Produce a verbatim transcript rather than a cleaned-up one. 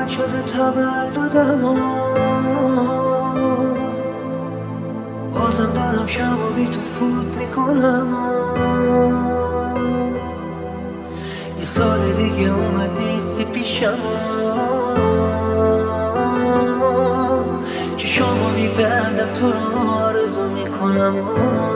شده تولدم، بازم دارم شب و بی تو فوت میکنم. یه سال دیگه اومد نیستی پیشم، که شما میبندم تو رو آرزو میکنم.